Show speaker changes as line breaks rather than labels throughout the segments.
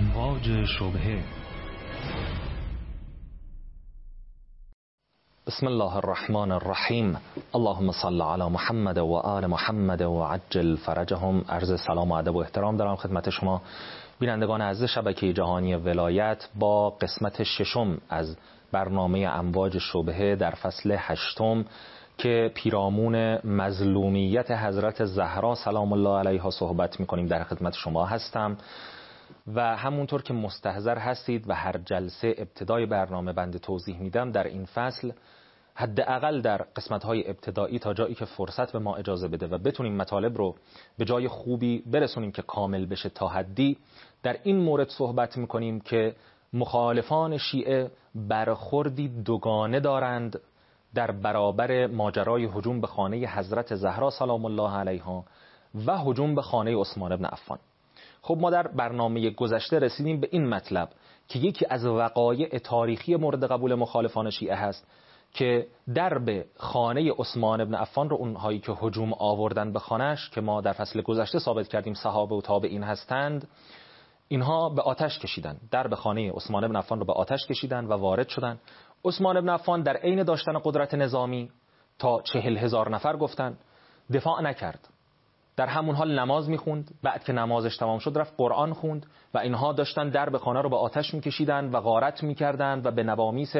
امواج شبهه.
بسم الله الرحمن الرحیم. اللهم صل علی محمد و آل محمد و عجل فرجهم. عرض سلام و ادب و احترام دارم خدمت شما بینندگان عزیز شبکه جهانی ولایت با قسمت ششم از برنامه امواج شبهه در فصل هشتم که پیرامون مظلومیت حضرت زهرا سلام الله علیها صحبت می‌کنیم. در خدمت شما هستم و همونطور که مستحضر هستید و هر جلسه ابتدای برنامه بنده توضیح میدم، در این فصل حداقل در قسمت‌های ابتدایی تا جایی که فرصت به ما اجازه بده و بتونیم مطالب رو به جای خوبی برسونیم که کامل بشه تا حدی، در این مورد صحبت می‌کنیم که مخالفان شیعه برخوردی دوگانه دارند در برابر ماجرای هجوم به خانه حضرت زهرا سلام الله علیها و هجوم به خانه عثمان بن عفان. خب ما در برنامه گذشته رسیدیم به این مطلب که یکی از وقایع تاریخی مورد قبول مخالفان شیعه هست که درب خانه عثمان بن عفان رو اونهایی که هجوم آوردن به خانه‌اش که ما در فصل گذشته ثابت کردیم صحابه و تابعین هستند، اینها به آتش کشیدن، درب خانه عثمان بن عفان رو به آتش کشیدن و وارد شدن. عثمان بن عفان در عین داشتن قدرت نظامی تا 40,000 نفر گفتن دفاع نکرد، در همون حال نماز میخوند. بعد که نمازش تمام شد رفت قرآن خوند و اینها داشتن درب خانه رو به آتش میکشیدن و غارت میکردن و به نوامیس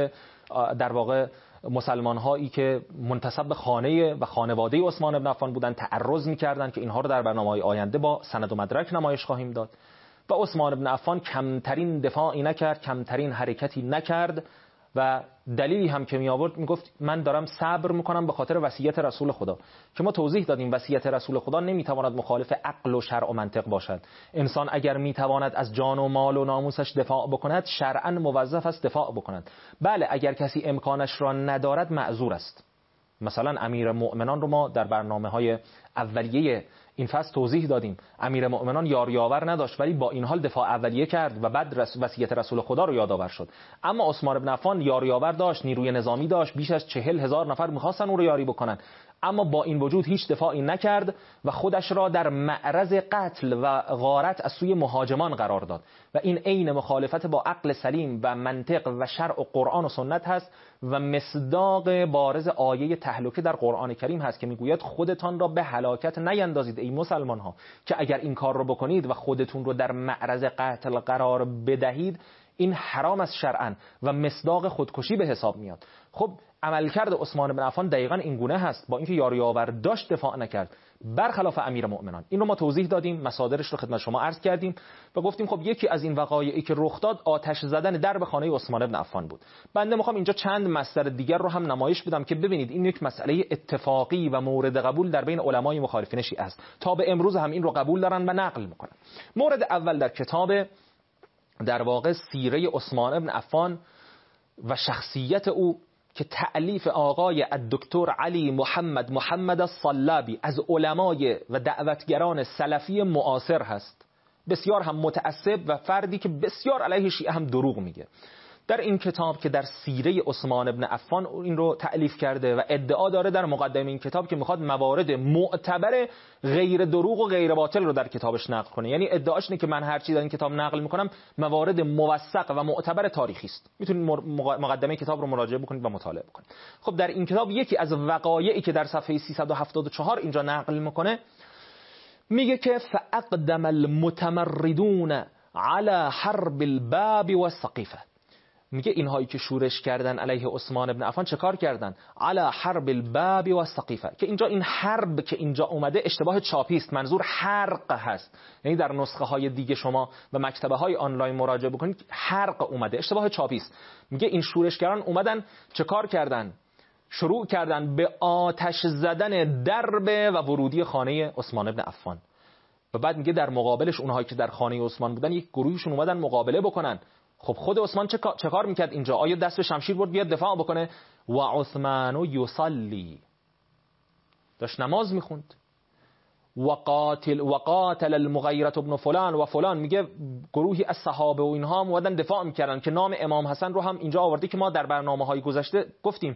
در واقع مسلمان هایی که منتسب به خانه و خانواده عثمان بن عفان بودن تعرض میکردن که اینها رو در برنامه‌های آینده با سند و مدرک نمایش خواهیم داد. و عثمان بن عفان کمترین دفاعی نکرد، کمترین حرکتی نکرد و دلیلی هم که می آورد میگفت من دارم صبر میکنم به خاطر وصیت رسول خدا، که ما توضیح دادیم وصیت رسول خدا نمیتواند مخالف عقل و شرع و منطق باشد. انسان اگر میتواند از جان و مال و ناموسش دفاع بکند شرعا موظف است دفاع بکند. بله اگر کسی امکانش را ندارد معذور است. مثلا امیر مؤمنان رو ما در برنامه‌های اولیه این فصل توضیح دادیم. امیر مؤمنان یاریاور نداشت ولی با این حال دفاع اولیه کرد و بعد وصیت رسول خدا رو یادآور شد. اما عثمان بن عفان یاریاور داشت، نیروی نظامی داشت، بیش از 40,000 نفر می‌خواستن او رو یاری بکنن، اما با این وجود هیچ دفاعی نکرد و خودش را در معرض قتل و غارت از سوی مهاجمان قرار داد و این عین مخالفت با عقل سلیم و منطق و شرع و قرآن و سنت هست و مصداق بارز آیه تهلکه در قرآن کریم هست که میگوید خودتان را به هلاکت نیندازید ای مسلمان ها، که اگر این کار رو بکنید و خودتون رو در معرض قتل قرار بدهید این حرام است شرعاً و مصداق خودکشی به حساب میاد. خب عملکرد عثمان بن عفان دقیقاً این گونه هست، با اینکه یاریاور داشت دفاع نکرد برخلاف امیر مؤمنان. این رو ما توضیح دادیم، مصادرش رو خدمت شما عرض کردیم و گفتیم خب یکی از این وقایعی که رخ داد آتش زدن درب خانه عثمان بن عفان بود. بنده میخوام اینجا چند مصدر دیگر رو هم نمایش بدم که ببینید این یک مسئله اتفاقی و مورد قبول در بین علمای مخالفین شیعه است. تا به امروز هم این رو قبول دارن و نقل میکنن. مورد اول در کتاب در واقع سیره عثمان بن عفان و شخصیت او که تألیف آقای الدکتر علی محمد الصلابی از علمای و دعوتگران سلفی معاصر هست، بسیار هم متعصب و فردی که بسیار علیه شیعه هم دروغ میگه. در این کتاب که در سیره عثمان بن عفان این رو تألیف کرده و ادعا داره در مقدمه این کتاب که میخواد موارد معتبر غیر دروغ و غیر باطل رو در کتابش نقل کنه. یعنی ادعاش اینه که من هر چیز در این کتاب نقل میکنم موارد موثق و معتبر تاریخی است. میتونید مقدمه کتاب رو مراجعه بکنید و مطالعه بکنید. خب در این کتاب یکی از وقایعی که در صفحه 374 اینجا نقل میکنه میگه که فاقدم المتمردون على حرب الباب والسقیفه. میگه اینهایی که شورش کردن علیه عثمان بن عفان چه کار کردن؟ علی حرب الباب و السقیفه، که اینجا این حرب که اینجا اومده اشتباه چاپی است، منظور حرق هست. یعنی در نسخه های دیگه شما و مکتبه های آنلاین مراجعه بکنید حرق اومده، اشتباه چاپی است. میگه این شورشگران اومدن چه کار کردن؟ شروع کردن به آتش زدن درب و ورودی خانه عثمان بن عفان و بعد میگه در مقابلش اونهایی که در خانه عثمان بودن یک گروهشون اومدن مقابله بکنن. خب خود عثمان چه کار میکرد اینجا؟ آیا دست به شمشیر برد بیاد دفاع بکنه؟ و عثمان یصلی، داشت نماز میخوند. و قاتل المغیرة بن فلان و فلان، میگه گروهی از صحابه و اینها اومدن دفاع میکردن که نام امام حسن رو هم اینجا آورده که ما در برنامه‌های گذشته گفتیم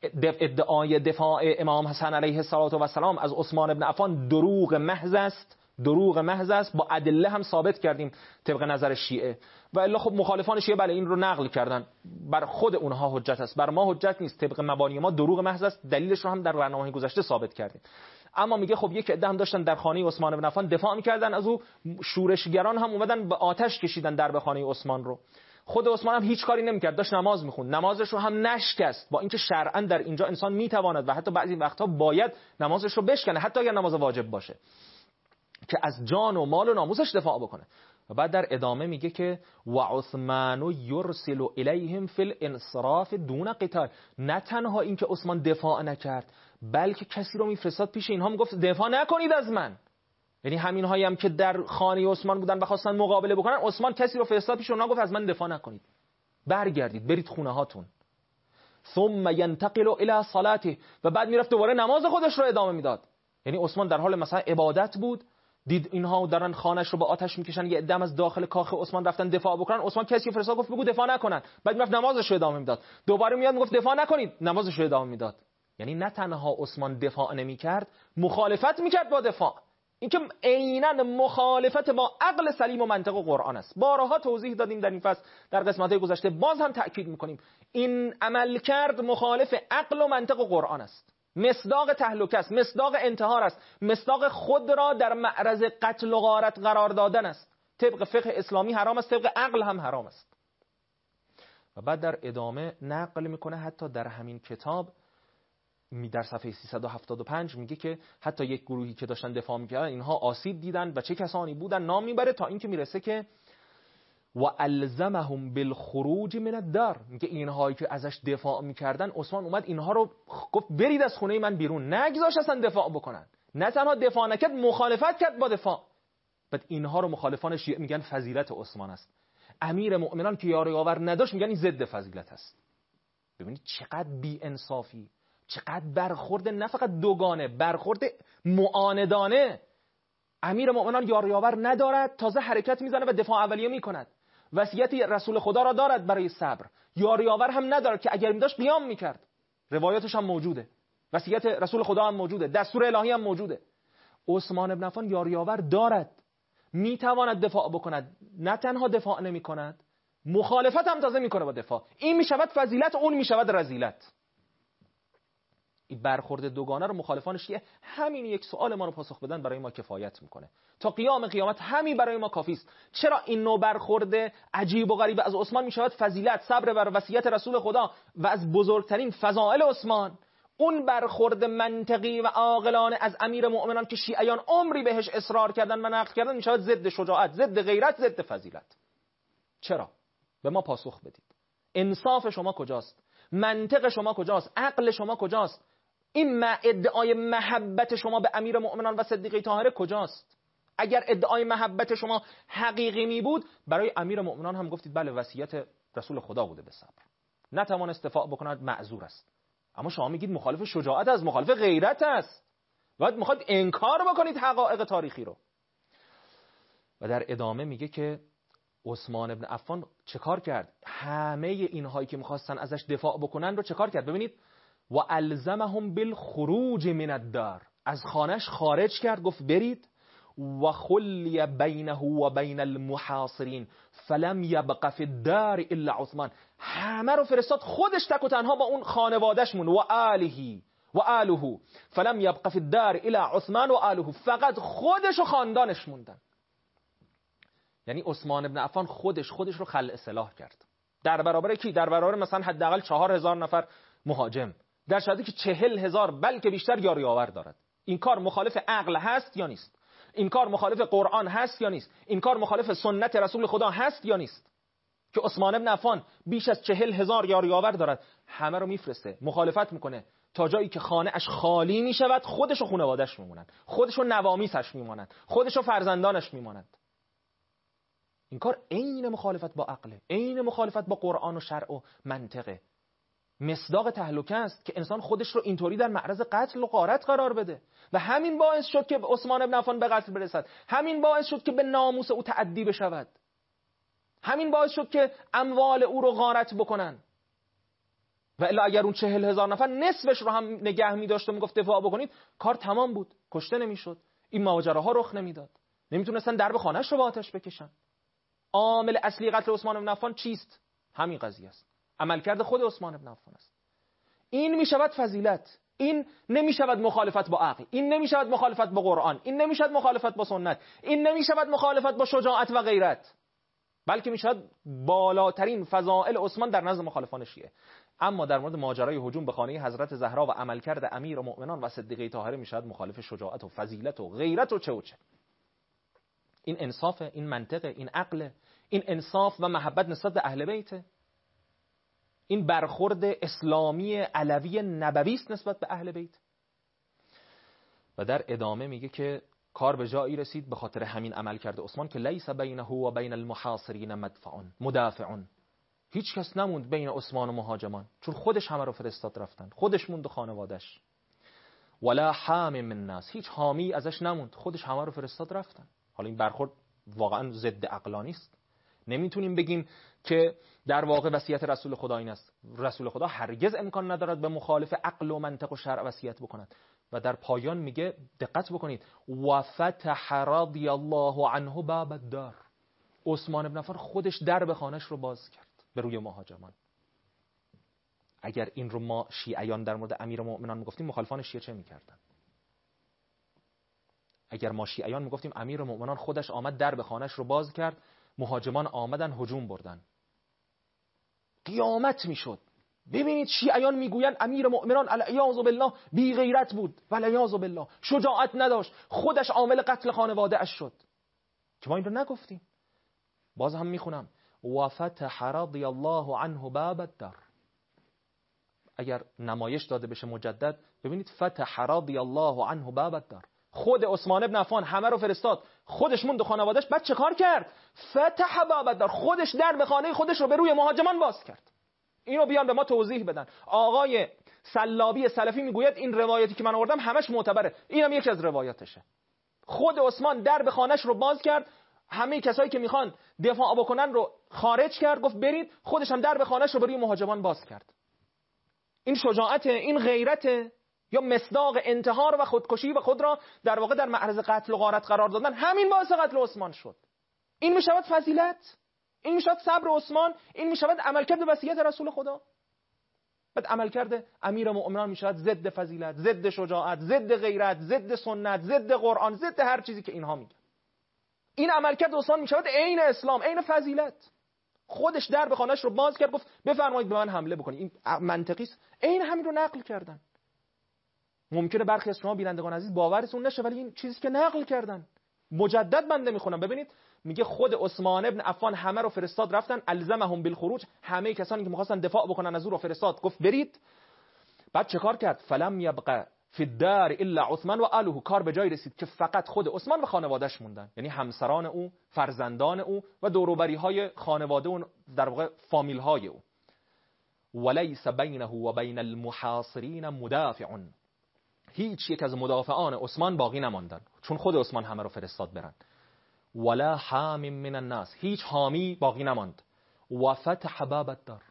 ادعای دفاع امام حسن علیه السلام از عثمان بن عفان دروغ محض است دروغ محض است، با ادله هم ثابت کردیم طبق نظر شیعه. و الا خب مخالفان شیعه بله این رو نقل کردن، بر خود اونها حجت است، بر ما حجت نیست. طبق مبانی ما دروغ محض است، دلیلش رو هم در برنامه گذشته ثابت کردیم. اما میگه خب یک عده هم داشتن در خانه عثمان بن عفان دفاع میکردن از او، شورشگران هم اومدن به آتش کشیدن در به خانه عثمان رو. خود عثمان هم هیچ کاری نمیکرد، داشت نماز میخوند، نمازش رو هم نشکست، با اینکه شرعاً در اینجا انسان میتواند و حتی بعضی وقتها باید نمازش رو بشکنه، حتی اگر نماز واجب باشه، که از جان و مال و ناموسش دفاع بکنه. و بعد در ادامه میگه که و عثمان یرسل الیهم فی الانصراف دون قتال. نه تنها اینکه عثمان دفاع نکرد، بلکه کسی رو میفرستاد پیش اینها، میگفت دفاع نکنید از من. یعنی همین هایی هم که در خانه عثمان بودن و خواستن مقابله بکنن، عثمان کسی رو فرستاد پیش اونها، گفت از من دفاع نکنید، برگردید برید خونه هاتون. ثم ينتقل الى صلاته. و بعد میرفت دوباره نماز خودش رو ادامه میداد. یعنی عثمان در حال مثلا عبادت بود، دید اینها دارن خانه‌اش رو با آتش میکشن، یه عده از داخل کاخ عثمان رفتن دفاع بکنن، عثمان کسی رو فرستاد گفت بگو دفاع نکنن. بعد میرفت نمازش رو ادامه میداد، دوباره میاد میگفت دفاع نکنید، نمازش رو ادامه میداد. یعنی نه تنها عثمان دفاع نمیکرد، مخالفت میکرد با دفاع. این که عیناً مخالفت با عقل سلیم و منطق و قرآن است. بارها توضیح دادیم در این فصل، در قسمت‌های گذشته، باز هم تأکید میکنیم این عمل کرد مخالف عقل و منطق و قرآن است، مصداق تهلکه است، مصداق انتحار است، مصداق خود را در معرض قتل و غارت قرار دادن است. طبق فقه اسلامی حرام است، طبق عقل هم حرام است. و بعد در ادامه نقل میکنه حتی در همین کتاب در صفحه 375 میگه که حتی یک گروهی که داشتن دفاع میکردن اینها آسیب دیدن و چه کسانی بودن نام میبره، تا اینکه میرسه که و الزمهم بالخروج من الدار. میگه اینهایی که ازش دفاع میکردن، عثمان اومد اینها رو گفت برید از خونه من بیرون، نگذاشت اصلا دفاع بکنن. نه تنها دفاع نکرد، مخالفت کرد با دفاع. بعد اینها رو مخالفان شیعه میگن فضیلت عثمان است. امیر مؤمنان که یار یاور نداشت میگن این ضد فضیلت است. ببینید چقدر بی انصافی، چقدر برخورد نه فقط دوگانه، برخورد معاندانه. امیر مؤمنان یار یاور ندارد، تازه حرکت میزنه و دفاع اولیه میکند. وصیت رسول خدا را دارد برای صبر، یار یاور هم ندارد که اگر می‌داشت قیام میکرد. روایاتش هم موجوده، وصیت رسول خدا هم موجوده، دستور الهی هم موجوده. عثمان بن عفان یار یاور دارد، میتواند دفاع بکند، نه تنها دفاع نمیکند، مخالفت هم تازه میکنه با دفاع. این میشود فضیلت، اون میشود رذیلت. این برخورد دوگانه رو مخالفان شیعه، همین یک سوال ما رو پاسخ بدن برای ما کفایت میکنه. تا قیام قیامت همین برای ما کافی است. چرا این نوع برخورد عجیب و غریب از عثمان میشود فضیلت، صبر بر وصیت رسول خدا و از بزرگترین فضائل عثمان؟ اون برخورد منطقی و عاقلانه از امیر مؤمنان که شیعیان عمری بهش اصرار کردن و نقل کردن میشود ضد شجاعت، ضد غیرت، ضد فضیلت. چرا؟ به ما پاسخ بدید. انصاف شما کجاست؟ منطق شما کجاست؟ عقل شما کجاست؟ این ادعای محبت شما به امیر مؤمنان و صدیقه طاهره کجاست؟ اگر ادعای محبت شما حقیقی می بود، برای امیر مؤمنان هم گفتید بله وصیت رسول خدا بوده به صبر، نتوانست دفاع بکند، معذور است. اما شما میگید مخالف شجاعت است، مخالف غیرت است، باید میخواد انکار بکنید حقایق تاریخی رو. و در ادامه میگه که عثمان بن عفان چه کار کرد؟ همه اینهایی که میخواستن ازش دفاع بکنن رو چه کار کرد؟ ببینید و الزمهم بالخروج من الدار، از خانهش خارج کرد، گفت برید. و خلی بینه و بین المحاصرین فلم یبق فی الدار الا عثمان، همه رو فرستاد، خودش تک و تنها با اون خانواده‌اش مون و آله و آله، فلم یبق فی الدار الا عثمان و آله، فقط خودش و خاندانش موندن. یعنی عثمان بن عفان خودش رو خلع سلاح کرد. در برابر کی؟ در برابر مثلا حداقل 4000 نفر مهاجم، در شرطی که 40,000 بلکه بیشتر یار یاور دارد. این کار مخالف عقل هست یا نیست؟ این کار مخالف قرآن هست یا نیست؟ این کار مخالف سنت رسول خدا هست یا نیست؟ که عثمان بن عفان بیش از 40,000 یار یاور دارد، همه رو میفرسته، مخالفت میکنه، تا جایی که خانه اش خالی میشود، خودش و خانواده‌اش میمونند، خودش و نوامیسش میمونند، خودش و فرزندانش میمونند. این کار عین مخالفت با عقله، عین مخالفت با قرآن و شرع و منطقه. مصداق تهلکه است که انسان خودش رو اینطوری در معرض قتل و غارت قرار بده. و همین باعث شد که عثمان بن عفان به قتل برسد، همین باعث شد که به ناموس او تعدی بشود، همین باعث شد که اموال او رو غارت بکنن. و الا اگر اون 40,000 نفر نصفش رو هم نگه می داشت و می گفت دفاع بکنید، کار تمام بود، کشته نمیشد، این ماجراها رخ نمیداد. نمیتونستن درب خانه‌اش رو با آتش بکشن. عامل اصلی قتل عثمان بن عفان چیست؟ همین قضیه است. عملکرد خود عثمان بن عفان است. این میشود فضیلت. این نمیشود مخالفت با عقل، این نمیشود مخالفت با قرآن، این نمیشود مخالفت با سنت، این نمیشود مخالفت با شجاعت و غیرت، بلکه میشود بالاترین فضائل عثمان در نزد مخالفان شیعه. اما در مورد ماجرای هجوم به خانه حضرت زهرا و عملکرد امیرالمؤمنان و صدیقه طاهره میشود مخالف شجاعت و فضیلت و غیرت و چه و چه. این انصاف، این منطق، این عقل، این انصاف و محبت نسبت به اهل بیت، این برخورد اسلامی علوی نبوی است نسبت به اهل بیت. و در ادامه میگه که کار به جایی رسید به خاطر همین عمل کرده عثمان که لیس بینه و بین المحاصرین مدافع، هیچ کس نموند بین عثمان و مهاجمان، چون خودش همه رو فرستاد رفتن، خودش موند و خانوادش. ولا حام من الناس، هیچ حامی ازش نموند، خودش همه رو فرستاد رفتن. حالا این برخورد واقعا ضد عقلانی است. نمیتونیم بگیم که در واقع وصیت رسول خدا این است. رسول خدا هرگز امکان ندارد به مخالف عقل و منطق و شرع وصیت بکند. و در پایان میگه دقت بکنید و فتح رضی الله عنه باب الدار، عثمان بن عفان خودش درب خانه‌اش رو باز کرد به روی مهاجمان. اگر این رو ما شیعیان در مورد امیرالمؤمنان میگفتیم، مخالفان شیعه چه میکردن؟ اگر ما شیعیان میگفتیم امیرالمؤمنان خودش آمد درب خانه‌اش رو باز کرد، مهاجمان آمدن هجوم بردن، قیامت میشد. ببینید شیعیان میگویند امیرالمؤمنان العیاذ بالله بی غیرت بود و العیاذ بالله شجاعت نداشت، خودش عامل قتل خانواده اش شد، که ما این رو نگفتیم. باز هم میخونم و فتح رضی الله عنه باب الدار. اگر نمایش داده بشه مجدد، ببینید فتح رضی الله عنه باب الدار، خود عثمان بن عفان همه رو فرستاد، خودش موند و خانواده‌اش. بعد چه کار کرد؟ فتح باب الدار، خودش درب خانه خودش رو به روی مهاجمان باز کرد. اینو بیان به ما توضیح بدن. آقای سلابی سلفی میگوید این روایتی که من آوردم همش معتبره، اینم یکی از روایاتشه. خود عثمان درب خانه‌اش رو باز کرد، همه کسایی که میخوان دفاع بکنن رو خارج کرد، گفت برید، خودش هم درب خانه‌اش رو به روی مهاجمان باز کرد. این شجاعت، این غیرت، یا مصداق انتحار و خودکشی و خود را در واقع در معرض قتل و غارت قرار دادن، همین باعث قتل عثمان شد. این میشود فضیلت، این میشود صبر عثمان، این میشود عملکرد وصیت رسول خدا. بعد عملکرد امیرالمؤمنان میشود ضد فضیلت، ضد شجاعت، ضد غیرت، ضد سنت، ضد قرآن، ضد هر چیزی که اینها میگن. این عملکرد عثمان میشود عین اسلام، عین فضیلت. خودش درب خانه‌اش رو باز کرد، گفت بفرمایید به من حمله بکنید. این منطقی است. عین همین رو نقل کردن. ممکنه برخی از شما بینندگان عزیز باورتون نشه، ولی این چیزی که نقل کردن. مجدد بنده میخونم، ببینید میگه خود عثمان ابن عفان همه رو فرستاد رفتن، الزمهم بالخروج، همه کسانی که میخواستن دفاع بکنن از او رو فرستاد، گفت برید. بعد چه کار کرد؟ فلم یبقى فی الدار الا عثمان و آله، کار به جای رسید که فقط خود عثمان و خانواده‌اش موندن، یعنی همسران او، فرزندان او و دور و بری های خانواده و در واقع فامیل های او. ولیس بینه و بین المحاصرین مدافع، هیچ یک از مدافعان عثمان باقی نماندن، چون خود عثمان همه رو فرستاد برن. ولا حام من الناس، هیچ حامی باقی نماند. و فتح باب الدار،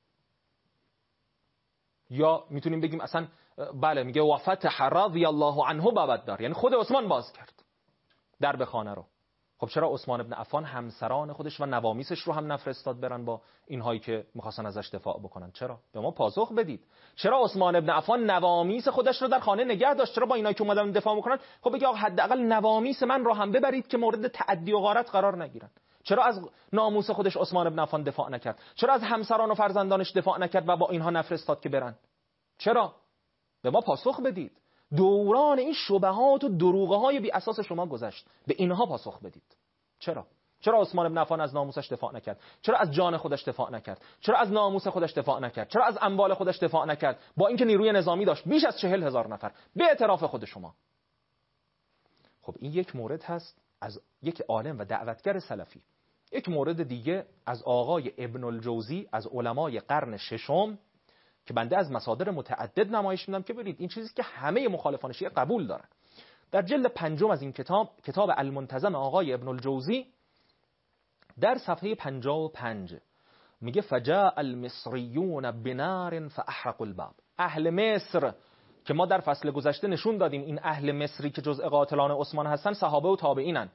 یا میتونیم بگیم اصلا بله، میگه و فتح رضی الله عنه باب الدار، یعنی خود عثمان باز کرد درب خانه رو. خب چرا عثمان ابن عفان همسران خودش و نوامیسش رو هم نفرستاد برن با اینهایی که می‌خواستن ازش دفاع بکنن؟ چرا؟ به ما پاسخ بدید. چرا عثمان ابن عفان نوامیس خودش رو در خانه نگه داشت؟ چرا با اینایی که اومدن دفاع می‌کنن خب بگی آقا حداقل نوامیس من رو هم ببرید که مورد تعدی و غارت قرار نگیرن؟ چرا از ناموس خودش عثمان ابن عفان دفاع نکرد؟ چرا از همسران و فرزندانش دفاع نکرد و با اینها نفرستاد که برن؟ چرا؟ به ما پاسخ بدید. دوران این شبهات و دروغه‌های بی اساس شما گذشت، به اینها پاسخ بدید. چرا عثمان بن عفان از ناموسش دفاع نکرد؟ چرا از جان خودش دفاع نکرد؟ چرا از ناموس خودش دفاع نکرد؟ چرا از اموال خودش دفاع نکرد، با اینکه نیروی نظامی داشت بیش از 40,000 نفر به اعتراف خود شما؟ خب این یک مورد هست از یک عالم و دعوتگر سلفی. یک مورد دیگه از آقای ابن الجوزی از علمای قرن ششم که بنده از مصادر متعدد نمایش میدم که ببینید این چیزی که همه مخالفان شیعه قبول دارن. در جلد 5 از این کتاب المنتظم آقای ابن الجوزی در صفحه 55 میگه فجاء المصریون بنار فاحرقوا الباب. اهل مصر که ما در فصل گذشته نشون دادیم این اهل مصری که جزء قاتلان عثمان هستن صحابه و تابعینن،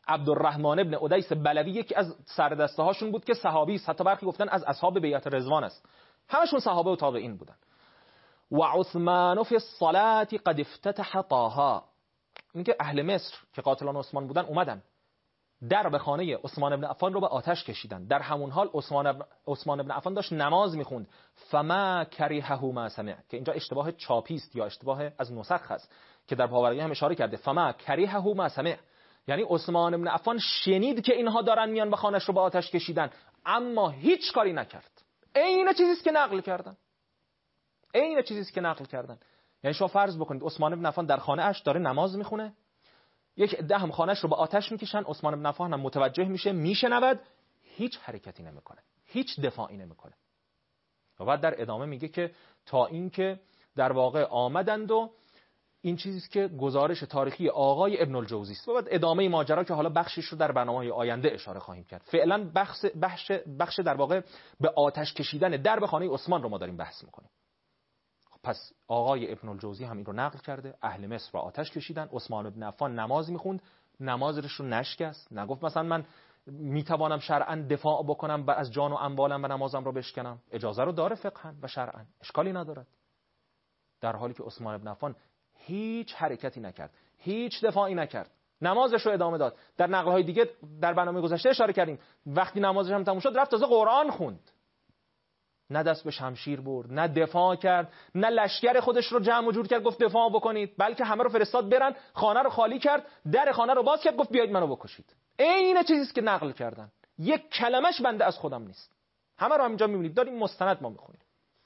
عبدالرحمن ابن ادیس بلوی یکی از سردسته هاشون بود که صحابی است، حتی برخی گفتن از اصحاب بیعت رضوان است، همشون صحابه و تابعین بودن. و عثمان فی الصلاة قد افتتح طاها، اینکه اهل مصر که قاتلان عثمان بودن اومدن در به خانه عثمان ابن عفان رو به آتش کشیدن. در همون حال عثمان ابن عفان داشت نماز میخوند. فما کریهه ما سمع، که اینجا اشتباه چاپی است یا اشتباه از نسخ هست که در پاورقی هم اشاره کرده فما کریهه ما سمع، یعنی عثمان ابن عفان شنید که اینها دارن میان به خانه‌اش رو به آتش کشیدن، اما هیچ کاری نکرد. این چیزی است که نقل کردن، این چیزی است که نقل کردن. یعنی شما فرض بکنید عثمان ابن عفان در خانه اش داره نماز میخونه، یک عده هم خانه‌اش رو به آتش میکشن، عثمان ابن عفان هم متوجه میشه، میشنود، هیچ حرکتی نمیکنه، هیچ دفاعی نمیکنه. و بعد در ادامه میگه که تا اینکه در واقع آمدند و این چیزی است که گزارش تاریخی آقای ابن الجوزی است. و بعد ادامه ماجرا که حالا بخشش رو در برنامه‌های آینده اشاره خواهیم کرد. فعلا بخش در واقع به آتش کشیدن در به خانه عثمان رو ما داریم بحث میکنیم. پس آقای ابن الجوزی هم این رو نقل کرده، اهل مصر رو آتش کشیدن، عثمان ابن عفان نماز میخوند، نمازش رو نشکست، نگفت مثلا من میتوانم شرعاً دفاع بکنم و از جان و اموالم و نمازم رو بشکنم، اجازه رو داره فقهاً و شرعاً، اشکالی ندارد. در حالی که عثمان ابن عفان هیچ حرکتی نکرد، هیچ دفاعی نکرد، نمازش رو ادامه داد. در نقل‌های دیگه در برنامه گذشته اشاره کردیم وقتی نمازش هم تموم شد رفت تازه قرآن خوند. نه دست به شمشیر برد، نه دفاع کرد، نه لشکر خودش رو جمع و جور کرد گفت دفاع بکنید، بلکه همه رو فرستاد برن، خانه رو خالی کرد، در خانه رو باز کرد، گفت بیایید منو بکشید. این چیزیست که نقل کردن، یک کلمش بنده از خودم نیست. همه رو همینجا میبینید، داریم مستند ما میخونیم.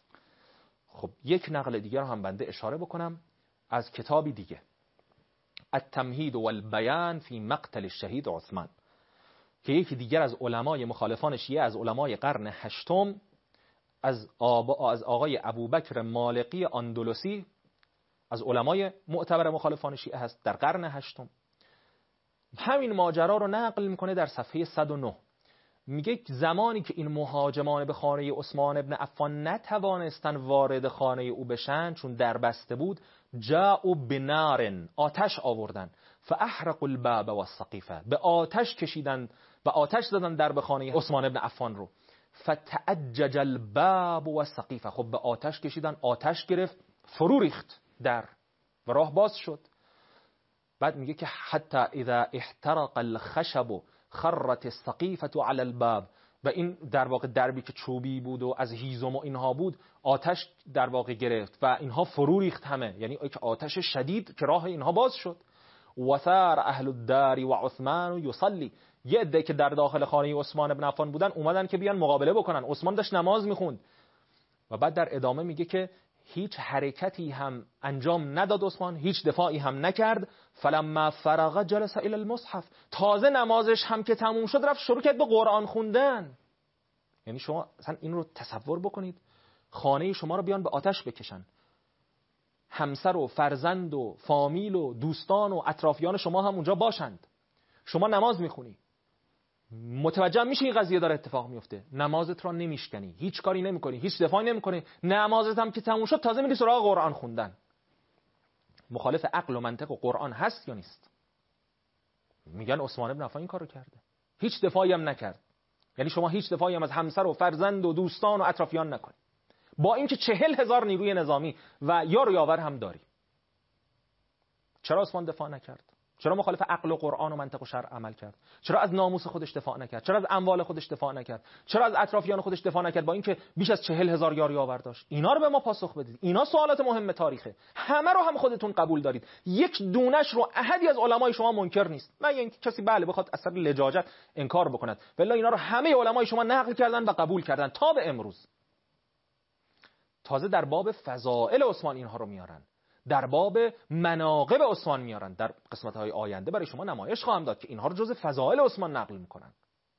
خب یک نقل دیگر رو هم بنده اشاره بکنم از کتابی دیگه، التمهید والبیان فی مقتل الشهید عثمان، که یکی دیگر از علمای مخالفان شیعه از علمای قرن هشتم، از آقای ابوبکر مالقی اندلسی، از علمای معتبر مخالفان شیعه هست در قرن هشتم. همین ماجرا رو نقل میکنه در صفحه 109. میگه زمانی که این مهاجمان به خانه عثمان ابن عفان نتوانستن وارد خانه او بشن چون در بسته بود، جاءوا بنار، آتش آوردن، فاحرقوا الباب والسقیفه، به آتش کشیدن و آتش زدن در به خانه عثمان ابن عفان رو. فتعجج الباب والسقیفه، خب به آتش کشیدن، آتش گرفت، فرو ریخت در و راه باز شد. بعد میگه که حتی اذا احترق الخشب خرت السقیفه علی الباب، و این در واقع دربی که چوبی بود و از هیزم و اینها بود، آتش در واقع گرفت و اینها فرو ریخت همه، یعنی یک آتش شدید که راه اینها باز شد. وثار اهل الدار و عثمان یصلی، یه عده که در داخل خانه عثمان ابن عفان بودن اومدن که بیان مقابله بکنن، عثمان داشت نماز میخوند. و بعد در ادامه میگه که هیچ حرکتی هم انجام نداد عثمان، هیچ دفاعی هم نکرد. فلما فرغ جلس الی المصحف، تازه نمازش هم که تموم شد رفت شروع کرد به قرآن خوندن. یعنی شما اصلا این رو تصور بکنید، خانه شما رو بیان به آتش بکشن، همسر و فرزند و فامیل و دوستان و اطرافیان شما هم اونجا باشند، شما نماز میخونی، متوجه میشه این قضیه داره اتفاق میفته، نمازت را نمیشکنی، هیچ کاری نمیکنی، هیچ دفاعی نمیکنی، نمازت هم که تموم شد تازه میری سراغ قرآن خوندن. مخالف عقل و منطق و قرآن هست یا نیست؟ میگن عثمان ابن عفان این کارو کرده، هیچ دفاعی هم نکرد. یعنی شما هیچ دفاعی هم از همسر و فرزند و دوستان و اطرافیان نکنی، با اینکه 40,000 نیروی نظامی و یار و یاور هم داری. چرا عثمان دفاع نکرد؟ چرا مخالف عقل و قرآن و منطق و شرع عمل کرد؟ چرا از ناموس خودش دفاع نکرد؟ چرا از اموال خودش دفاع نکرد؟ چرا از اطرافیان خودش دفاع نکرد با اینکه بیش از 40,000 یار و یاور داشت؟ اینا رو به ما پاسخ بدید. اینا سوالات مهم تاریخه، همه رو هم خودتون قبول دارید، یک دونش رو احدی از علمای شما منکر نیست. من اینکه کسی بله بخواد اثر لجاجت انکار بکند، ولی اینا رو همه علمای شما نقل کردن و قبول کردن تا به امروز. تازه در باب فضائل عثمان اینها رو میارن، در باب مناقب عثمان میارن. در قسمت‌های آینده برای شما نمایش خواهم داد که اینها رو جز فضائل عثمان نقل میکنن.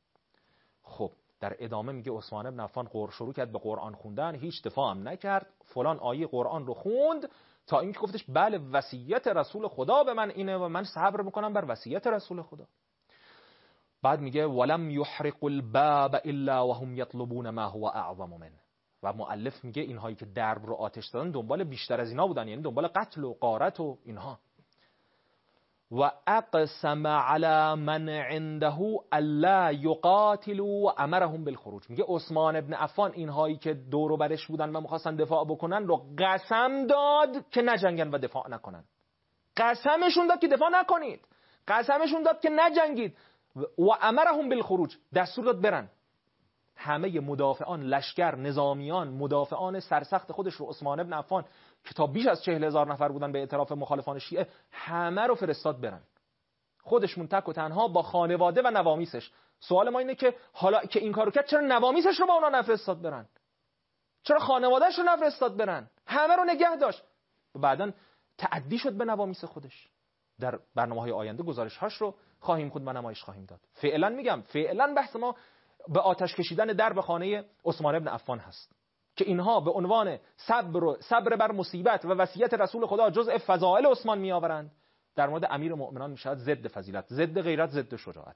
خب در ادامه میگه عثمان بن عفان شروع کرد به قرآن خوندن، هیچ دفاع هم نکرد، فلان آیه قرآن رو خوند تا اینکه گفتش بله وصیت رسول خدا به من اینه و من صبر میکنم بر وصیت رسول خدا. بعد میگه ولم یحرق الباب الا وهم یطلبون ما هو اعظم منه. و مؤلف میگه اینهایی که درب رو آتش دادن دنبال بیشتر از اینا بودن، یعنی دنبال قتل و غارت و اینها. و اقسم علی من عنده الا یقاتلوا و امرهم بالخروج. میگه عثمان ابن عفان اینهایی که دور و برش بودن و میخواستن دفاع بکنن رو قسم داد که نجنگن و دفاع نکنن. قسمشون داد که دفاع نکنید، قسمشون داد که نجنگید. و امرهم بالخروج، دستور داد برن. همه مدافعان، لشکر، نظامیان، مدافعان سرسخت خودش رو عثمان ابن عفان که تا بیش از 40,000 نفر بودن به اعتراف مخالفان شیعه، همه رو فرستاد برن. خودشون تک و تنها با خانواده و نوامیسش. سوال ما اینه که حالا که این کارو کرد، چرا نوامیسش رو با اونا نفرستاد برن؟ چرا خانواده‌اش رو نفرستاد برن؟ همه رو نگه داشت. و بعداً تعدی شد به نوامیس خودش. در برنامه‌های آینده گزارش‌هاش رو خواهیم خوند و نمایش خواهیم داد. فعلا بحث ما به آتش کشیدن درب خانه عثمان ابن عفان هست که اینها به عنوان صبر بر مصیبت و وصیت رسول خدا جزء فضائل عثمان میآورند. در مورد امیرالمؤمنان میشود ضد فضیلت، ضد غیرت، ضد شجاعت.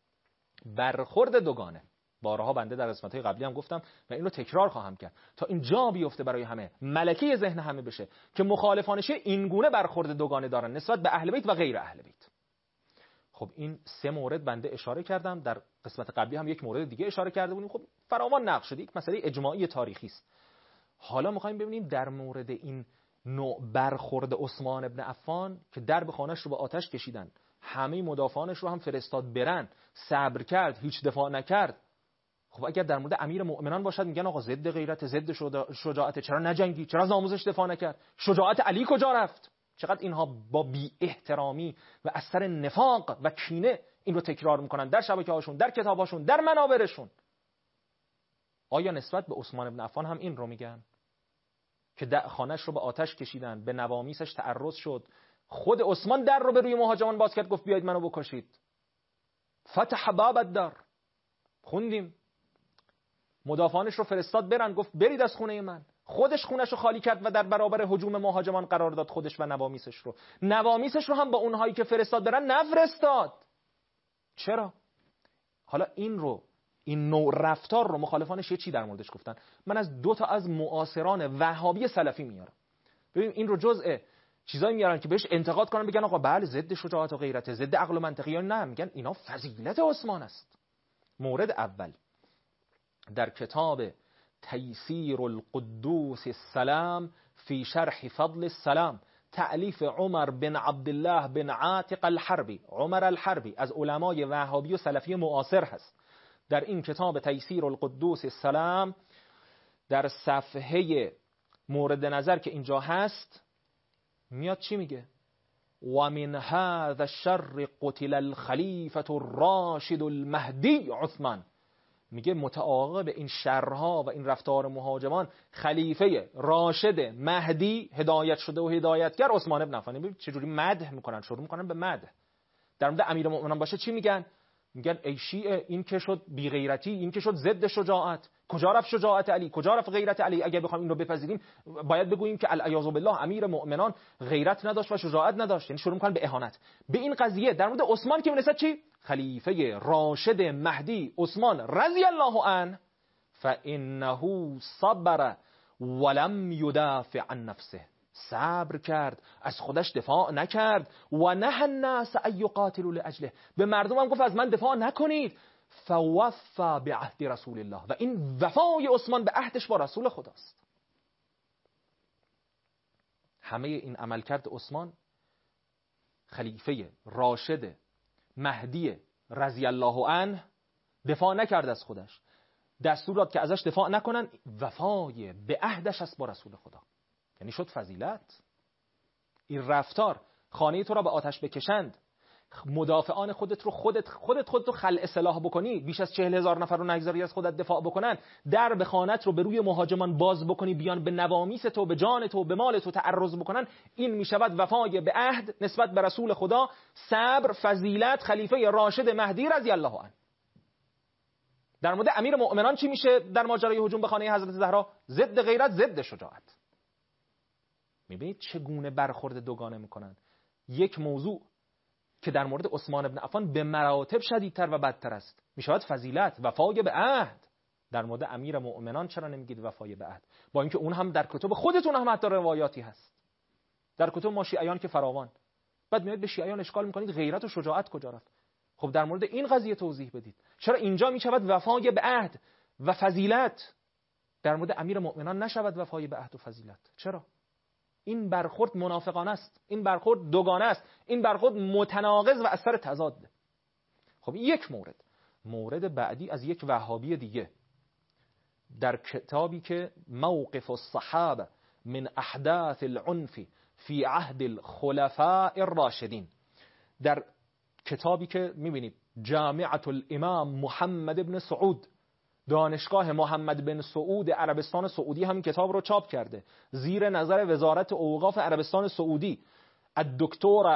برخورد دوگانه. بارها بنده در قسمت‌های قبلی هم گفتم و این رو تکرار خواهم کرد تا این جا بیفته برای همه، ملکه ذهن همه بشه که مخالفان شیعه این گونه برخورد دوگانه دارن نسبت به اهل بیت و غیر اهل بیت. خب این 3 مورد بنده اشاره کردم، در قسمت قبلی هم یک مورد دیگه اشاره کرده بودیم. خب فراوان نقش شد، یک مسئله اجماعی تاریخی است. حالا می‌خوایم ببینیم در مورد این نوع برخورد عثمان ابن عفان که درب خانه‌اش رو به آتش کشیدن، همه مدافعانش رو هم فرستاد برن، صبر کرد، هیچ دفاع نکرد. خب اگر در مورد امیر مؤمنان باشد میگن آقا ضد غیرت، ضد شجاعت، چرا نجنگی، چرا از ناموسش دفاع نکرد، شجاعت علی کجا رفت؟ چقدر اینها با بی احترامی و اثر نفاق و کینه این رو تکرار میکنن در شبکه‌هاشون، در کتاباشون، در منابرشون. آیا نسبت به عثمان ابن عفان هم این رو میگن که خانه‌اش رو به آتش کشیدن، به نوامیسش تعرض شد، خود عثمان در رو به روی مهاجمان باز کرد، گفت بیاید منو بکشید، فتح باب الدار، خوندیم، مدافعانش رو فرستاد برن، گفت برید از خونه من. خودش خونش رو خالی کرد و در برابر هجوم مهاجمان قرار داد خودش و نوامیسش رو هم با اونهایی که فرستاد برن نفرستاد. چرا؟ حالا این نوع رفتار رو مخالفان شیعه چی در موردش گفتن؟ من از 2 تا از معاصران وهابی سلفی میارم. ببین این رو جزء چیزایی میارن که بهش انتقاد کنن، بگن آقا بله ضد شجاعت و غیرت، ضد عقل و منطقی، یا نه میگن اینا فضیلت عثمان است. مورد اول در کتاب تیسیر القدوس السلام فی شرح فضل السلام، تألیف عمر بن عبدالله بن عاتق الحربی، عمر الحربی، از علمای وهابی و سلفی معاصر هست. در این کتاب تیسیر القدوس السلام در صفحه مورد نظر که اینجا هست میاد چی میگه؟ و من هذا الشر قتل الخلیفة الراشد المهدی عثمان. میگه متعاقب این شرها و این رفتار مهاجمان خلیفه راشد مهدی، هدایت شده و هدایتگر، عثمان ابن عفان. ببین چجوری مدح میکنن، شروع میکنن به مدح. در مورد امیرالمؤمنین باشه چی میگن؟ میگن ای شیعه این که شد بی غیرتی، این که شد ضد شجاعت. کجا رفت شجاعت علی؟ کجا رفت غیرت علی؟ اگر بخوایم این رو بپذیریم باید بگوییم که العیاذ بالله امیر مؤمنان غیرت نداشت و شجاعت نداشت. یعنی شروع میکنن به اهانت به این قضیه. در مورد عثمان که میرسه چی؟ خلیفه راشد مهدی عثمان رضی الله عنه، فانه صبر ولم يدافع عن نفسه، صبر کرد، از خودش دفاع نکرد. و نه الناس ان یقاتلوا لاجله، به مردم هم گفت از من دفاع نکنید. فوفى بعهد رسول الله، و این وفای عثمان به عهدش با رسول خداست. همه این عملکرد عثمان، خلیفه راشد مهدی رضی الله عنه، دفاع نکرد از خودش، دستور داد که ازش دفاع نکنن، وفای به عهدش است با رسول خدا. یعنی شد فضیلت. این رفتار، خانه تو را به آتش بکشند، مدافعان خودت رو خلع سلاح بکنی، بیش از 40,000 نفر رو نگذاری از خودت دفاع بکنن، در به خانت رو به روی مهاجمان باز بکنی، بیان به نوامیس تو، به جان تو، به مال تو تعرض بکنن، این میشود وفای به عهد نسبت به رسول خدا، صبر، فضیلت، خلیفه راشد مهدی رضی الله عنه. در مورد امیر مؤمنان چی میشه در ماجرای هجوم به خانه حضرت زهرا؟ ضد غیرت، ضد شجاعت. میبینید چگونه برخورد دوگانه میکنن. یک موضوع که در مورد عثمان ابن عفان به مراتب شدیدتر و بدتر است میشود فضیلت، وفای به عهد. در مورد امیر مؤمنان چرا نمیگید وفای به عهد؟ با اینکه اون هم در کتب خودتون هم حتی روایاتی هست، در کتب ما شیعیان که فراوان. بعد میاد به شیعیان اشکال میکنید غیرت و شجاعت کجا رفت؟ خب در مورد این قضیه توضیح بدید. چرا اینجا میشود وفای به عهد و فضیلت، در مورد امیرالمؤمنان نشود وفای به عهد و فضیلت؟ چرا؟ این برخورد منافقانه است، این برخورد دوگانه است، این برخورد متناقض و اثر تضاده. خب این یک مورد. مورد بعدی از یک وهابی دیگه در کتابی که موقف الصحابه من احداث العنف فی عهد الخلفاء الراشدین، در کتابی که میبینید جامعة الامام محمد بن سعود، دانشگاه محمد بن سعود عربستان سعودی همین کتاب رو چاپ کرده زیر نظر وزارت اوقاف عربستان سعودی. الدکتر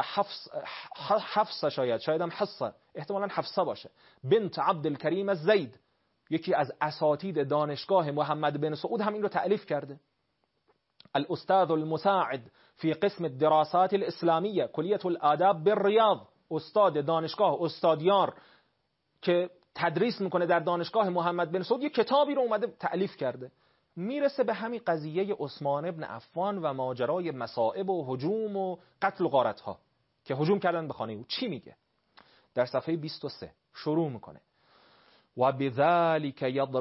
حفصه، شاید هم حفصه، احتمالاً حفصه باشه، بنت عبدالکریم الزید، یکی از اساتید دانشگاه محمد بن سعود همین رو تألیف کرده. الاستاذ المساعد فی قسم الدراسات الاسلامیه کلیة الآداب بالریاض، استاد دانشگاه، استادیار که تدریس میکنه در دانشگاه محمد بن سعود، یک کتابی رو اومده تألیف کرده، میرسه به همین قضیه عثمان ابن عفان و ماجرای مصائب و هجوم و قتل و غارتها که هجوم کردن به خانه او. چی میگه؟ در صفحه 23 شروع میکنه: و بذلك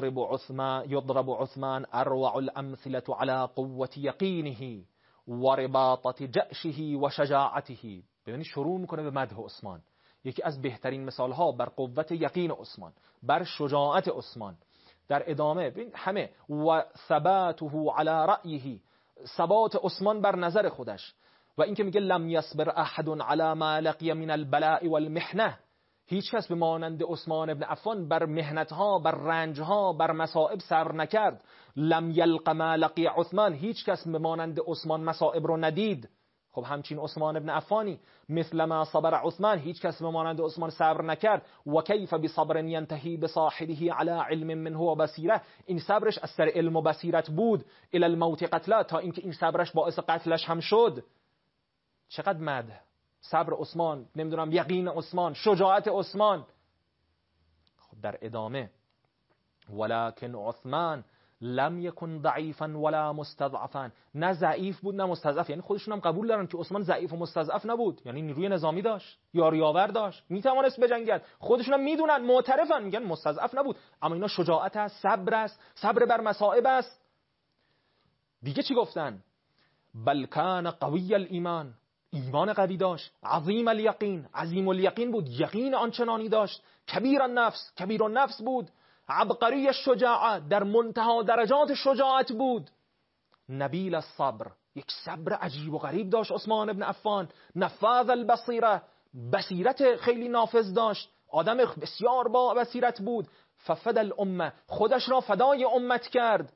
يضرب عثمان اروع الامثله على قوه يقينه و رباطه جأشه و شجاعته. ببینید شروع میکنه به مدح عثمان، یکی از بهترین مثالها بر قوت یقین عثمان، بر شجاعت عثمان. در ادامه ببین همه و ثباته علی رأیه، ثبات عثمان بر نظر خودش، و اینکه میگه لم یصبر احد علی ما لقی من البلاء والمحنه، هیچ کس به مانند عثمان ابن عفان بر محنتها، بر رنجها، بر مصائب صبر نکرد. لم یلق ما لقی عثمان، هیچ کس به مانند عثمان مصائب رو ندید. خب همچین عثمان ابن عفانی مثل ما صبر عثمان، هیچ کس به مانند عثمان صبر نکرد. و کیف بصبر ینتهی بصاحبه علی علم منه و بصیره، این صبرش از سر علم و بصیرت بود، الی الموت قتلا، تا اینکه این صبرش باعث قتلش هم شد. چقدر مدح صبر عثمان، نمیدونم یقین عثمان، شجاعت عثمان. خب در ادامه ولکن عثمان لم یکن ضعیفا ولا مستضعفا، نه ضعیف بود نه مستضعف، یعنی خودشون هم قبول دارن که عثمان ضعیف و مستضعف نبود، یعنی نیروی نظامی داشت، یاریاور داشت، میتوانست بجنگد، خودشون هم میدونن، معترفن، میگن مستضعف نبود، اما اینا شجاعت است، صبر است، صبر بر مصائب است. دیگه چی گفتن؟ بل کان قوی الایمان، ایمان قوی داشت، عظیم الیقین، عظیم الیقین بود، یقین آنچنانی داشت، کبیر النفس بود، عبقری الشجاعه، در منتها درجات شجاعت بود، نبیل الصبر، یک صبر عجیب و غریب داشت عثمان ابن عفان، نفاذ البصیره، بصیرت خیلی نافذ داشت، آدم بسیار با بصیرت بود، ففد الامه، خودش را فدای امت کرد.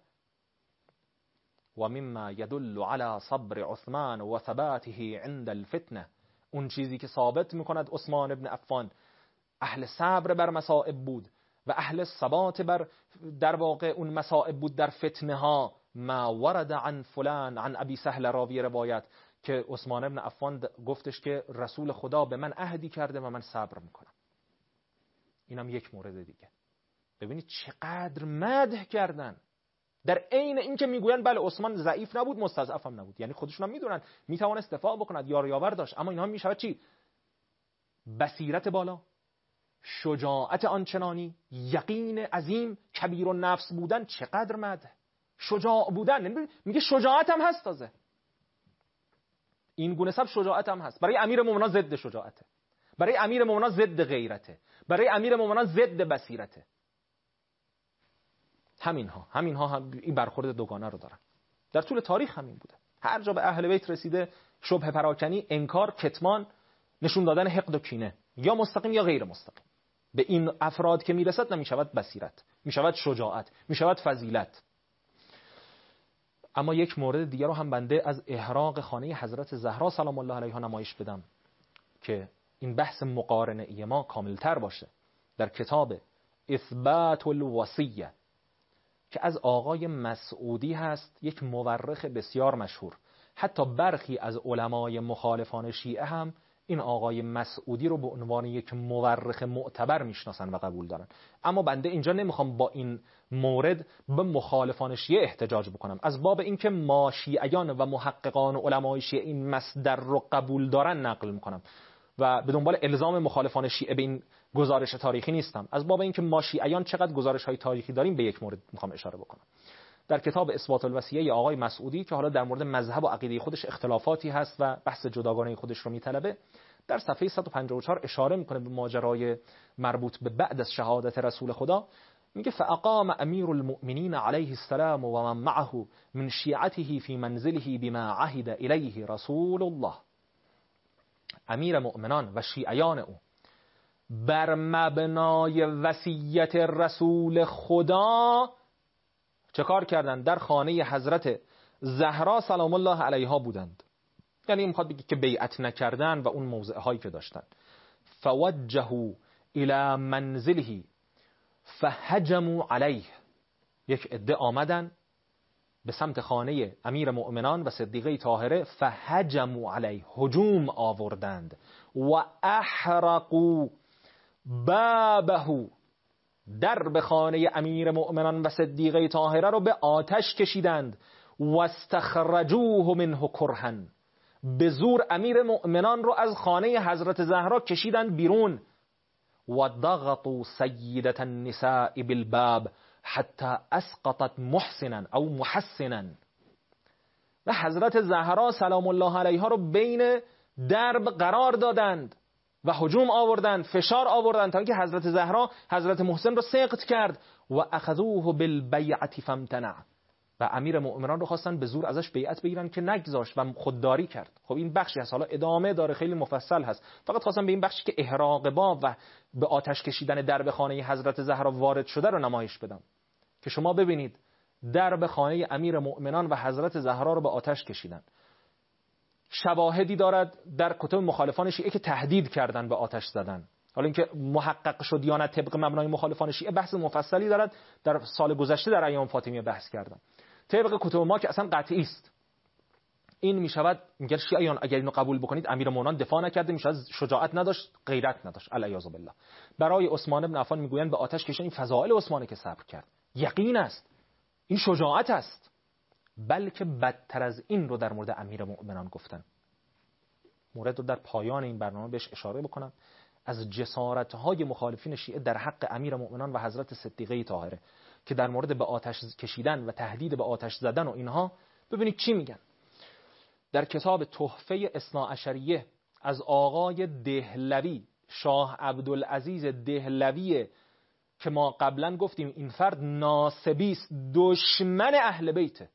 و مما يدل على صبر عثمان و ثباته عند الفتنه، اون چیزی که ثابت میکند عثمان ابن عفان اهل صبر بر مصائب بود و اهل ثبات بر در واقع اون مصائب بود در فتنه ها، ما ورد عن فلان، عن ابی سهل راوی روایت، که عثمان ابن عفان گفتش که رسول خدا به من عهدی کرده و من صبر میکنم. اینم یک مورد دیگه. ببینید چقدر مدح کردن، در عین اینکه میگوین بله عثمان ضعیف نبود، مستضعف هم نبود، یعنی خودشون هم میدونن میتوانست دفاع بکند، یاریاور داشت، اما اینها میشود چی؟ بصیرت بالا، شجاعت آنچنانی، یقین عظیم، کبیر النفس بودن. چقدر مدح، شجاع بودن، میگه شجاعت هم هست، تازه این گونه سب شجاعت هم هست. برای امیر مومنان ضد شجاعته، برای امیر مومنان ضد غیرته، برای امیر مومنان ضد بصیرته. همینها هم این برخورد دوگانه رو دارن، در طول تاریخ همین بوده. هر جا به اهل بیت رسیده شبه پراکنی، انکار، کتمان، نشون دادن حقد و کینه، یا مستقیم یا غیر مستقیم. به این افراد که میرسد نمیشود بصیرت، میشود شجاعت، میشود فضیلت. اما یک مورد دیگر رو هم بنده از احراق خانه حضرت زهرا سلام الله علیها نمایش بدم که این بحث مقارنه ما کاملتر باشه. در کتاب اثبات الوصیه که از آقای مسعودی هست، یک مورخ بسیار مشهور، حتی برخی از علمای مخالفان شیعه هم این آقای مسعودی رو به عنوان یک مورخ معتبر میشناسن و قبول دارن. اما بنده اینجا نمیخوام با این مورد به مخالفان شیعه احتجاج بکنم، از باب اینکه ما شیعیان و محققان و علمای شیعه این مصدر رو قبول دارن نقل میکنم و به دنبال الزام مخالفان شیعه به این گزارش تاریخی نیستم. از باب اینکه ما شیعیان چقدر گزارش‌های تاریخی داریم به یک مورد میخوام اشاره بکنم. در کتاب اثبات الوصیه آقای مسعودی که حالا در مورد مذهب و عقیده خودش اختلافاتی هست و بحث جداگانه خودش رو میطلبه، در صفحه 154 اشاره میکنه به ماجرای مربوط به بعد از شهادت رسول خدا. میگه فاقام امیر المؤمنین علیه السلام و من معه من شیعته فی منزله بما عهد الیه رسول الله. امیر مؤمنان و شیعیان او بر مبنای وصیت رسول خدا چه کار کردند؟ در خانه حضرت زهرا سلام الله علیها بودند. یعنی میخواد بگه که بیعت نکردن و اون موضع هایی که داشتن. فوجهوا الى منزله فهجموا علیه، یک عده آمدن به سمت خانه امیر مؤمنان و صدیقه طاهره، فهجموا علیه، هجوم آوردند، و احرقوا بابه، در خانه امیر مؤمنان و صدیقه طاهره رو به آتش کشیدند، و استخرجوه منه کرها، به زور امیر مؤمنان رو از خانه حضرت زهرا کشیدند بیرون، و ضغطوا سیدة النساء بالباب حتی اسقطت محسنا او محسنا، و حضرت زهرا سلام الله علیها رو بین درب قرار دادند و هجوم آوردند، فشار آوردند تا اینکه حضرت زهرا حضرت محسن رو سقط کرد. و اخذوه بالبیعة فامتنع، و امیر مؤمنان رو خواستن به زور ازش بیعت بگیرن که نگذاشت و خودداری کرد. خب این بخشی هست، حالا ادامه داره، خیلی مفصل هست. فقط خواستم به این بخشی که احراق باب و به آتش کشیدن درب خانه حضرت زهرا وارد شده رو نمایش بدم که شما ببینید درب خانه امیر مؤمنان و حضرت زهرا رو به آتش کشیدن. شواهدی دارد در کتب مخالفان شیعه که تهدید کردن به آتش زدن. حالا اینکه محقق شد یا نه طبق مبنای مخالفان شیعه بحث مفصلی دارد، در سال گذشته در ایام فاطمیه بحث کردم. طبق کتب ما که اصلا قطعی است. این میشود میگه شیعیان اگر اینو قبول بکنید امیر مؤمنان دفاع نکرده، میشود شجاعت نداشت، غیرت نداشت، علیاذ بالله. برای عثمان بن عفان میگویند به آتش کشیدن این فضائل عثمانه که صبر کرد. یقین است، این شجاعت است. بلکه بدتر از این رو در مورد امیر مؤمنان گفتن. مورد رو در پایان این برنامه بهش اشاره بکنم، از جسارت‌های مخالفین شیعه در حق امیر مؤمنان و حضرت صدیقه طاهره که در مورد به آتش کشیدن و تهدید به آتش زدن و اینها ببینید چی میگن. در کتاب تحفه اثناعشریه از آقای دهلوی، شاه عبدالعزیز دهلوی، که ما قبلا گفتیم این فرد ناصبی است، دشمن اهل بیته،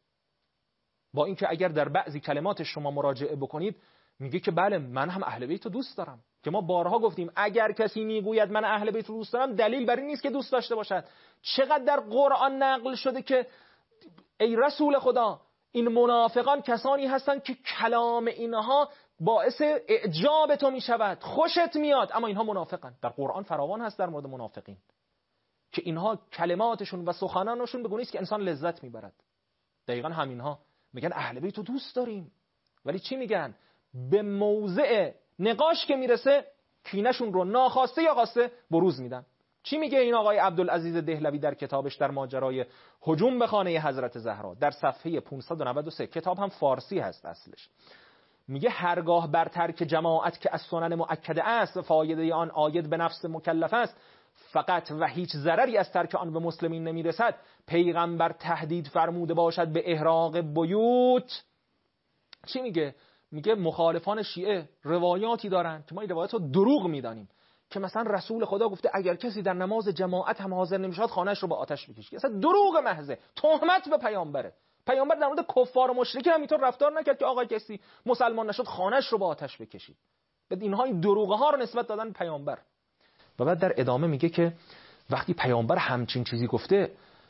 با اینکه اگر در بعضی کلمات شما مراجعه بکنید میگه که بله من هم اهل بیت رو دوست دارم، که ما بارها گفتیم اگر کسی میگوید من اهل بیت رو دوست دارم دلیل بر این نیست که دوست داشته باشد. چقدر در قرآن نقل شده که ای رسول خدا این منافقان کسانی هستند که کلام اینها باعث اعجاب تو میشود، خوشت میاد، اما اینها منافقن. در قرآن فراوان هست در مورد منافقین که اینها کلماتشون و سخنانشون بگونیست که انسان لذت میبرد. دقیقاً همینها میگن اهل بیت رو دوست داریم، ولی چی میگن؟ به موضع نقاش که میرسه کینشون رو ناخواسته یا خواسته بروز میدن. چی میگه این آقای عبدالعزیز دهلوی در کتابش در ماجرای هجوم به خانه حضرت زهرا در صفحه 593؟ کتاب هم فارسی هست اصلش. میگه هرگاه بر ترک جماعت که از سنن مؤکده است فایده آن عاید به نفس مکلف است، فقط و هیچ ضرری از ترک آن به مسلمین نمیرسد، پیغمبر تهدید فرموده باشد به احراق بیوت. چی میگه؟ میگه مخالفان شیعه روایاتی دارن که ما این روایات رو دروغ میدانیم، که مثلا رسول خدا گفته اگر کسی در نماز جماعت هم حاضر نمیشد خانه‌اش رو با آتش بکشید. اصلا دروغ محضه، تهمت به پیامبره. پیامبر در مورد کفار و مشرکین هم اینطور رفتار نکرد که آقا کسی مسلمان نشد خانه‌اش رو با آتش بکشید. بعد اینها این دروغ ها رو نسبت دادن به پیامبر. و بعد در ادامه میگه که وقتی پیامبر همچین چیزی گفته،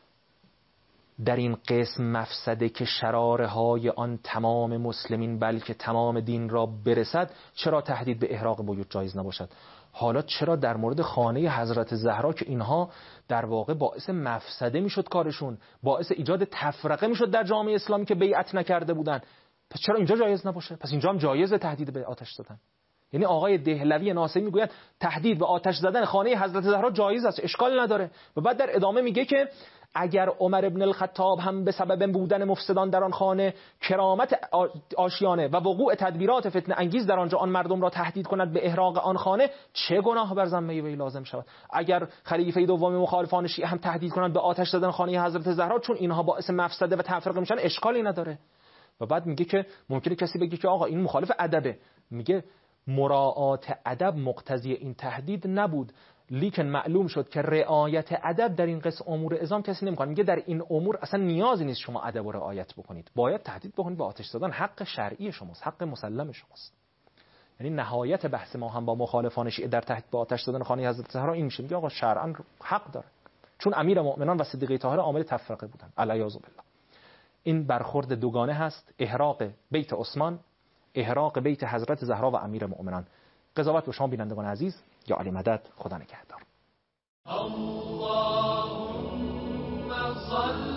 در این قسم مفسده که شراره های آن تمام مسلمین بلکه تمام دین را برسد، چرا تهدید به احراق بیوت جایز نباشد؟ حالا چرا در مورد خانه حضرت زهرا که اینها در واقع باعث مفسده میشد کارشون، باعث ایجاد تفرقه میشد در جامعه اسلامی که بیعت نکرده بودن، پس چرا اینجا جایز نباشه؟ پس اینجا هم جایز تهدید به آتش زدن.
یعنی آقای دهلوی ناصری میگوید تهدید به آتش زدن خانه حضرت زهرا جایز است، اشکال نداره. و بعد در ادامه میگه که اگر عمر ابن الخطاب هم به سبب بودن مفسدان در آن خانه کرامت آشیانه و وقوع تدبیرات فتنه انگیز در آنجا آن مردم را تهدید کند به احراق آن خانه، چه گناه بر ذمه وی لازم شود؟ اگر خلیفه دوم مخالفان شیعه هم تهدید کنند به آتش زدن خانه حضرت زهرا چون اینها باعث مفسده و تفرقه میشن، اشکالی نداره. و بعد میگه که ممکنه کسی بگه که آقا این مخالف ادبه. میگه مراعات ادب مقتضی این تهدید نبود، لیکن معلوم شد که رعایت ادب در این قسم امور اعزام کسی نمیکنه. میگه در این امور اصلا نیازی نیست شما ادب رو رعایت بکنید، باید تهدید بکنید به آتش زدن، حق شرعی شماست، حق مسلم شماست. یعنی نهایت بحث ما هم با مخالفان شیعه در تهدید به آتش زدن خانه حضرت زهرا این میشه، میگه آقا شرعا حق داره، چون امیر مؤمنان و صدیقه طاهره عامل تفرقه بودن علیاذ بالله. این برخورد دوگانه هست، احراق بیت عثمان، احراق بیت حضرت زهرا و امیر مؤمنان. قضاوت به شما بینندگان عزیز، یا علی مدد، خدا نگهدار. اللهم صل